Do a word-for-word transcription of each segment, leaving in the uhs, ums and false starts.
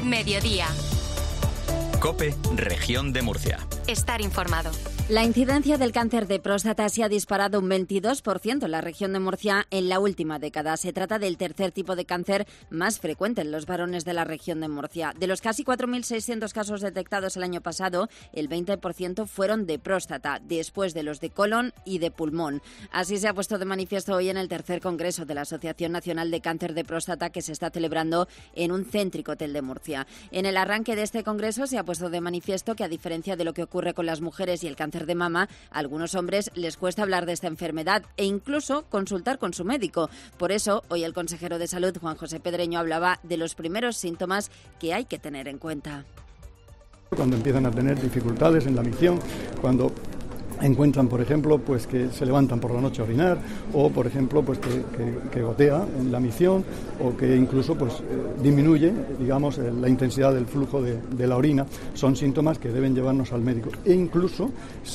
Mediodía. COPE, Región de Murcia. Estar informado. La incidencia del cáncer de próstata se ha disparado un veintidós por ciento en la región de Murcia en la última década. Se trata del tercer tipo de cáncer más frecuente en los varones de la región de Murcia. De los casi cuatro mil seiscientos casos detectados el año pasado, el veinte por ciento fueron de próstata, después de los de colon y de pulmón. Así se ha puesto de manifiesto hoy en el tercer congreso de la Asociación Nacional de Cáncer de Próstata, que se está celebrando en un céntrico hotel de Murcia. En el arranque de este congreso se ha puesto de manifiesto que, a diferencia de lo que ocurre con las mujeres y el cáncer de mama, a algunos hombres les cuesta hablar de esta enfermedad e incluso consultar con su médico. Por eso, hoy el consejero de Salud, Juan José Pedreño, hablaba de los primeros síntomas que hay que tener en cuenta. Cuando empiezan a tener dificultades en la micción, cuando encuentran, por ejemplo, pues que se levantan por la noche a orinar, o por ejemplo, pues que, que, que gotea en la micción, o que incluso pues eh, disminuye, digamos, eh, la intensidad del flujo de, de la orina, son síntomas que deben llevarnos al médico. E incluso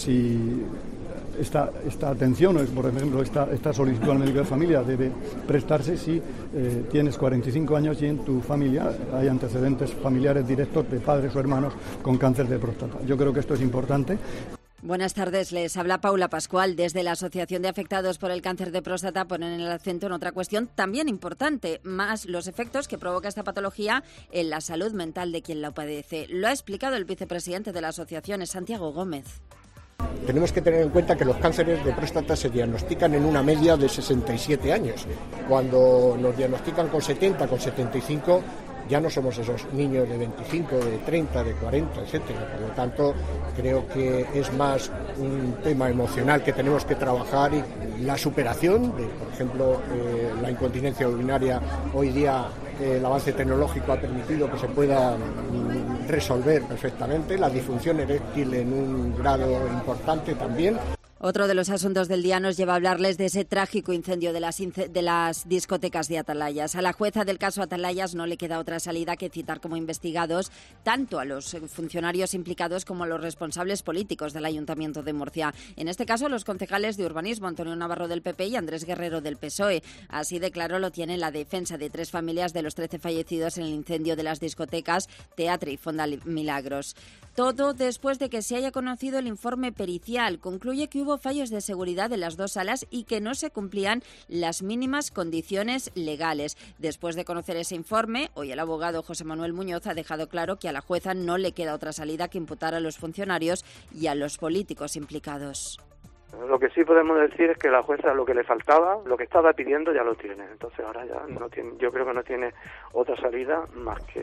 si esta, esta atención, o por ejemplo, esta, esta solicitud al médico de familia debe prestarse si eh, tienes cuarenta y cinco años y en tu familia hay antecedentes familiares directos de padres o hermanos con cáncer de próstata. Yo creo que esto es importante. Buenas tardes, les habla Paula Pascual. Desde la Asociación de Afectados por el Cáncer de Próstata ponen el acento en otra cuestión también importante, más los efectos que provoca esta patología en la salud mental de quien la padece. Lo ha explicado el vicepresidente de la asociación, es Santiago Gómez. Tenemos que tener en cuenta que los cánceres de próstata se diagnostican en una media de sesenta y siete años. Cuando nos diagnostican con setenta, con setenta y cinco, ya no somos esos niños de veinticinco, de treinta, de cuarenta, etcétera. Por lo tanto, creo que es más un tema emocional que tenemos que trabajar, y la superación de, por ejemplo, eh, la incontinencia urinaria. Hoy día eh, el avance tecnológico ha permitido que se pueda mm, resolver perfectamente, la disfunción eréctil en un grado importante también. Otro de los asuntos del día nos lleva a hablarles de ese trágico incendio de las, de las discotecas de Atalayas. A la jueza del caso Atalayas no le queda otra salida que citar como investigados tanto a los funcionarios implicados como a los responsables políticos del Ayuntamiento de Murcia. En este caso, los concejales de urbanismo, Antonio Navarro del P P y Andrés Guerrero del P S O E. Así de claro lo tiene la defensa de tres familias de los trece fallecidos en el incendio de las discotecas Teatre y Fonda Milagros. Todo después de que se haya conocido el informe pericial. Concluye que hubo fallos de seguridad en las dos salas y que no se cumplían las mínimas condiciones legales. Después de conocer ese informe, hoy el abogado José Manuel Muñoz ha dejado claro que a la jueza no le queda otra salida que imputar a los funcionarios y a los políticos implicados. Lo que sí podemos decir es que la jueza lo que le faltaba, lo que estaba pidiendo, ya lo tiene. Entonces ahora ya no tiene, yo creo que no tiene otra salida más que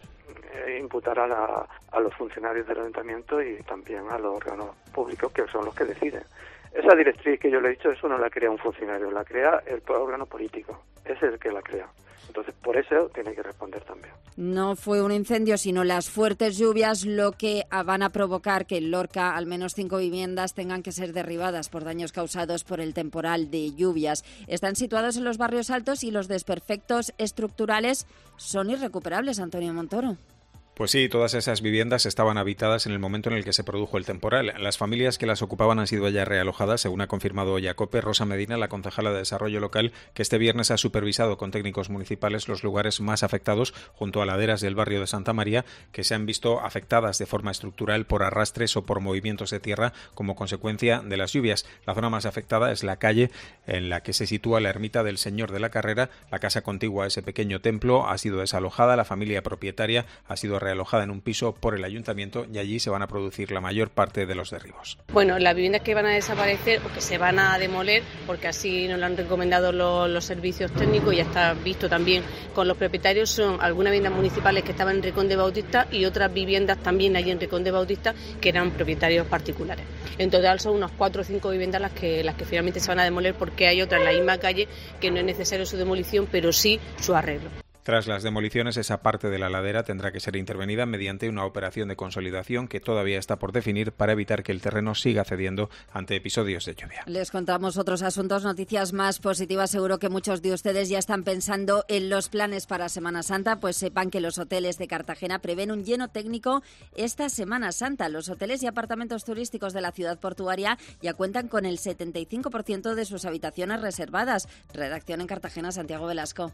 eh, imputar a, la, a los funcionarios del ayuntamiento y también a los órganos públicos, que son los que deciden. Esa directriz que yo le he dicho, eso no la crea un funcionario, la crea el órgano político. Ese es el que la crea. Entonces, por eso tiene que responder también. No fue un incendio, sino las fuertes lluvias lo que van a provocar que en Lorca al menos cinco viviendas tengan que ser derribadas por daños causados por el temporal de lluvias. Están situados en los barrios altos y los desperfectos estructurales son irrecuperables, Antonio Montoro. Pues sí, todas esas viviendas estaban habitadas en el momento en el que se produjo el temporal. Las familias que las ocupaban han sido ya realojadas, según ha confirmado hoy a COPE Rosa Medina, la concejala de Desarrollo Local, que este viernes ha supervisado con técnicos municipales los lugares más afectados junto a laderas del barrio de Santa María, que se han visto afectadas de forma estructural por arrastres o por movimientos de tierra como consecuencia de las lluvias. La zona más afectada es la calle en la que se sitúa la ermita del Señor de la Carrera. La casa contigua a ese pequeño templo ha sido desalojada, la familia propietaria ha sido realojada en un piso por el ayuntamiento y allí se van a producir la mayor parte de los derribos. Bueno, las viviendas que van a desaparecer o que se van a demoler, porque así nos lo han recomendado los, los servicios técnicos y ya está visto también con los propietarios, son algunas viviendas municipales que estaban en Rincón de Bautista y otras viviendas también allí en Rincón de Bautista que eran propietarios particulares. En total son unas cuatro o cinco viviendas las que, las que finalmente se van a demoler, porque hay otras en la misma calle que no es necesario su demolición, pero sí su arreglo. Tras las demoliciones, esa parte de la ladera tendrá que ser intervenida mediante una operación de consolidación que todavía está por definir para evitar que el terreno siga cediendo ante episodios de lluvia. Les contamos otros asuntos, noticias más positivas. Seguro que muchos de ustedes ya están pensando en los planes para Semana Santa, pues sepan que los hoteles de Cartagena prevén un lleno técnico esta Semana Santa. Los hoteles y apartamentos turísticos de la ciudad portuaria ya cuentan con el setenta y cinco por ciento de sus habitaciones reservadas. Redacción en Cartagena, Santiago Velasco.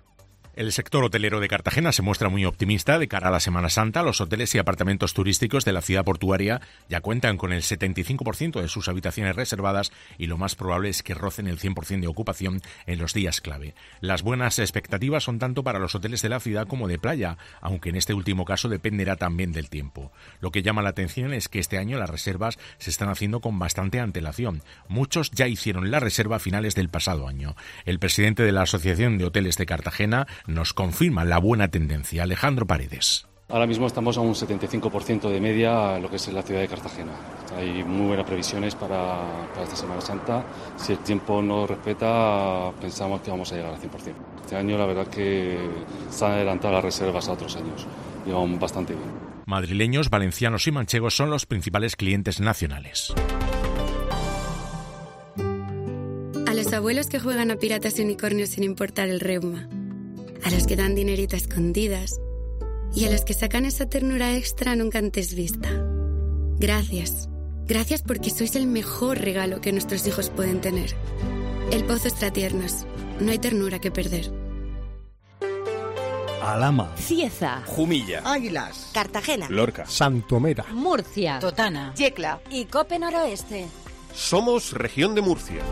El sector hotelero de Cartagena se muestra muy optimista de cara a la Semana Santa. Los hoteles y apartamentos turísticos de la ciudad portuaria ya cuentan con el setenta y cinco por ciento de sus habitaciones reservadas y lo más probable es que rocen el cien por ciento de ocupación en los días clave. Las buenas expectativas son tanto para los hoteles de la ciudad como de playa, aunque en este último caso dependerá también del tiempo. Lo que llama la atención es que este año las reservas se están haciendo con bastante antelación. Muchos ya hicieron la reserva a finales del pasado año. El presidente de la Asociación de Hoteles de Cartagena nos confirma la buena tendencia. Alejandro Paredes. Ahora mismo estamos a un setenta y cinco por ciento de media en lo que es la ciudad de Cartagena. Hay muy buenas previsiones para, para esta Semana Santa. Si el tiempo nos respeta, pensamos que vamos a llegar al cien por ciento. Este año la verdad que se han adelantado las reservas a otros años. Y van bastante bien. Madrileños, valencianos y manchegos son los principales clientes nacionales. A los abuelos que juegan a piratas y unicornios sin importar el reuma. A los que dan dinerito a escondidas y a los que sacan esa ternura extra nunca antes vista. Gracias. Gracias porque sois el mejor regalo que nuestros hijos pueden tener. El Pozo Extratiernos. No hay ternura que perder. Alhama, Cieza, Jumilla, Águilas, Cartagena, Lorca, Santomera, Murcia, Totana, Yecla y Cope Noroeste. Somos Región de Murcia.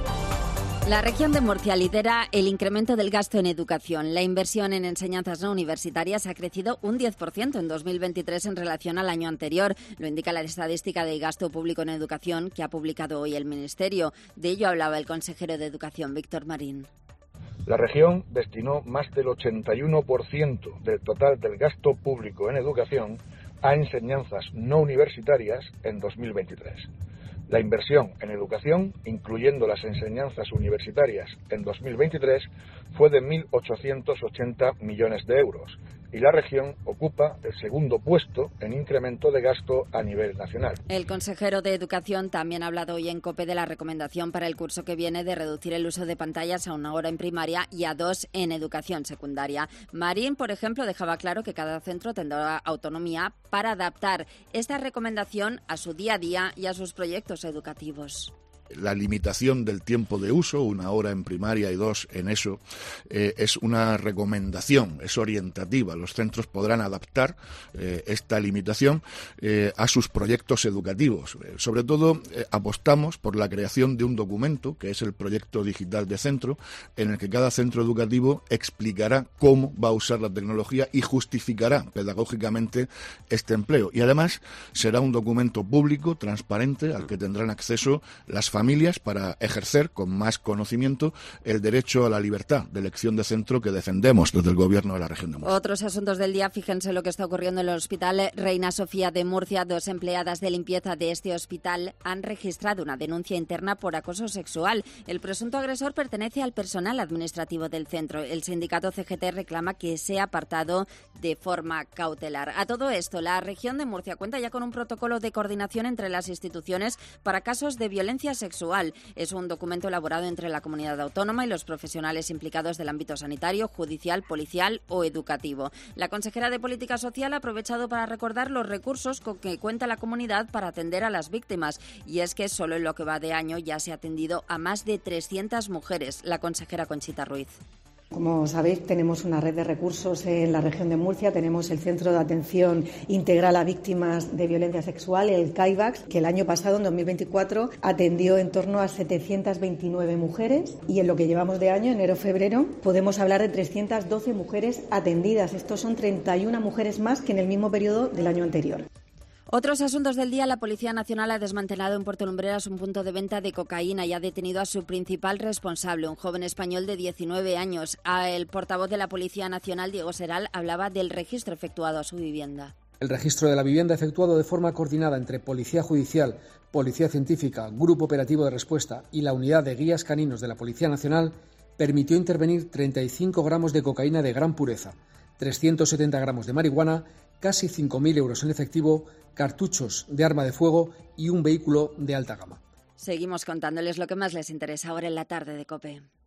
La región de Murcia lidera el incremento del gasto en educación. La inversión en enseñanzas no universitarias ha crecido un diez por ciento en dos mil veintitrés en relación al año anterior. Lo indica la estadística de gasto público en educación que ha publicado hoy el Ministerio. De ello hablaba el consejero de Educación, Víctor Marín. La región destinó más del ochenta y uno por ciento del total del gasto público en educación a enseñanzas no universitarias en dos mil veintitrés. La inversión en educación, incluyendo las enseñanzas universitarias en dos mil veintitrés, fue de mil ochocientos ochenta millones de euros y la región ocupa el segundo puesto en incremento de gasto a nivel nacional. El consejero de Educación también ha hablado hoy en COPE de la recomendación para el curso que viene de reducir el uso de pantallas a una hora en primaria y a dos en educación secundaria. Marín, por ejemplo, dejaba claro que cada centro tendrá autonomía para adaptar esta recomendación a su día a día y a sus proyectos educativos. La limitación del tiempo de uso, una hora en primaria y dos en eso, eh, es una recomendación, es orientativa. Los centros podrán adaptar eh, esta limitación eh, a sus proyectos educativos. Eh, sobre todo, eh, apostamos por la creación de un documento, que es el proyecto digital de centro, en el que cada centro educativo explicará cómo va a usar la tecnología y justificará pedagógicamente este empleo. Y además, será un documento público, transparente, al que tendrán acceso las familias familias para ejercer con más conocimiento el derecho a la libertad de elección de centro que defendemos desde el Gobierno de la región de Murcia. Otros asuntos del día, fíjense lo que está ocurriendo en el Hospital Reina Sofía de Murcia. Dos empleadas de limpieza de este hospital han registrado una denuncia interna por acoso sexual. El presunto agresor pertenece al personal administrativo del centro. El sindicato C G T reclama que sea apartado de forma cautelar. A todo esto, la región de Murcia cuenta ya con un protocolo de coordinación entre las instituciones para casos de violencia sexual. Es un documento elaborado entre la comunidad autónoma y los profesionales implicados del ámbito sanitario, judicial, policial o educativo. La consejera de Política Social ha aprovechado para recordar los recursos con que cuenta la comunidad para atender a las víctimas. Y es que solo en lo que va de año ya se ha atendido a más de trescientas mujeres. La consejera Conchita Ruiz. Como sabéis, tenemos una red de recursos en la región de Murcia. Tenemos el Centro de Atención Integral a Víctimas de Violencia Sexual, el CAIVAX, que el año pasado, en dos mil veinticuatro, atendió en torno a setecientas veintinueve mujeres. Y en lo que llevamos de año, enero-febrero, podemos hablar de trescientas doce mujeres atendidas. Estos son treinta y una mujeres más que en el mismo periodo del año anterior. Otros asuntos del día. La Policía Nacional ha desmantelado en Puerto Lumbreras un punto de venta de cocaína y ha detenido a su principal responsable, un joven español de diecinueve años. El portavoz de la Policía Nacional, Diego Seral, hablaba del registro efectuado a su vivienda. El registro de la vivienda efectuado de forma coordinada entre Policía Judicial, Policía Científica, Grupo Operativo de Respuesta y la Unidad de Guías Caninos de la Policía Nacional permitió intervenir treinta y cinco gramos de cocaína de gran pureza, trescientos setenta gramos de marihuana, casi cinco mil euros en efectivo, cartuchos de arma de fuego y un vehículo de alta gama. Seguimos contándoles lo que más les interesa ahora en la tarde de COPE.